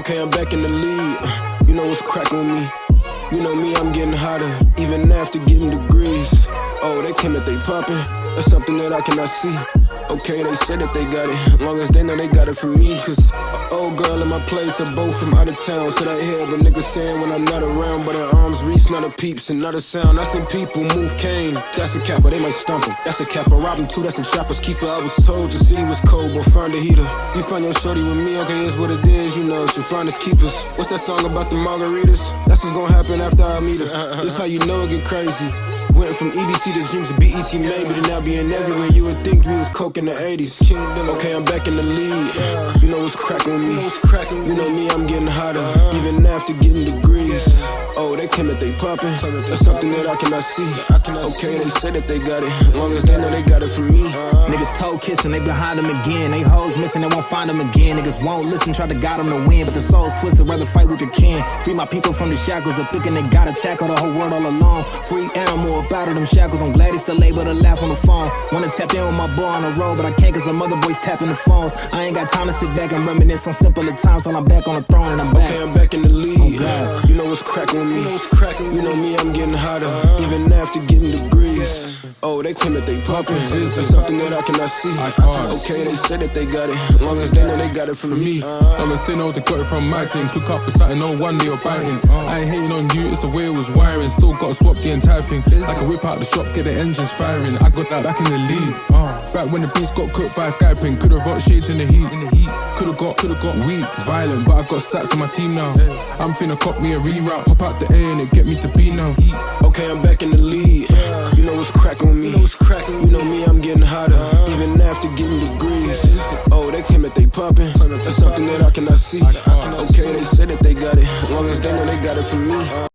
Okay, I'm back in the lead. You know what's cracking with me. You know me, I'm getting hotter, even after getting degrees. Oh, they claim that they poppin', that's something that I cannot see. Okay, they say that they got it, as long as they know they got it from me. Cause old girl in my place are both from out of town. So I hear but niggas saying when I'm not around, but at arm's reach, not a peeps and not a sound. I seen people move cane, that's a capper, they might stump him. That's a capper, rob him too, that's a chopper's keeper. I was told the city was cold, but find a heater. You find your shorty with me, okay, it's what it is, you know, she'll find us keepers. What's that song about the margaritas? That's what's gonna happen after I meet her. This how you know it get crazy. Went from EBT to dreams to BET maybe, to now being everywhere. You would think we was coke in the 80s. Okay, I'm back in the lead. You know what's cracking with me. You know me, I'm getting hotter, even after getting degrees. Oh, they claim that they poppin', that's something that I cannot see. Okay, they say that they got it, as long as they know they got it from me. Niggas toe kissing, they behind them again. They hoes missing, they won't find them again. Niggas won't listen, try to guide them to win, but the soul's twisted, rather fight with the kin. Free my people from the shackles of thinking they gotta tackle the whole world all alone. Free animal up out of them shackles, I'm glad he's still able to laugh on the phone. Wanna tap in with my boy on the road, but I can't cause the mother boys tapping the phones. I ain't got time to sit back and reminisce on simpler times while I'm back on the throne and I'm back. Okay, I'm back in the lead. Oh, you know what's cracking with me. You know me, I'm getting hotter, even after getting degrees. Oh, they claim that they poppin', that's something that I cannot see. Okay, they say that they got it, as long as they know they got it from me. Dollars they know they got it from my team. Cook up with something, no one day you're biting. I ain't hating on you, it's the way it was wiring. Still gotta swap the entire thing. I can whip out the shop, get the engines firing. I got that back in the lead. Back when the beats got cooked by Skyping. Could've rocked shades in the heat. Could've got weak, violent, but I got stats on my team now. I'm finna cop me a reroute. Pop out the A and it get me to B now. Okay, I'm back in the lead. You know what's cracking with me. You know me, I'm getting hotter, even after getting degrees. Oh, they claim that they poppin', that's something that I cannot see. Okay, they say that they got it, as long as they know they got it from me.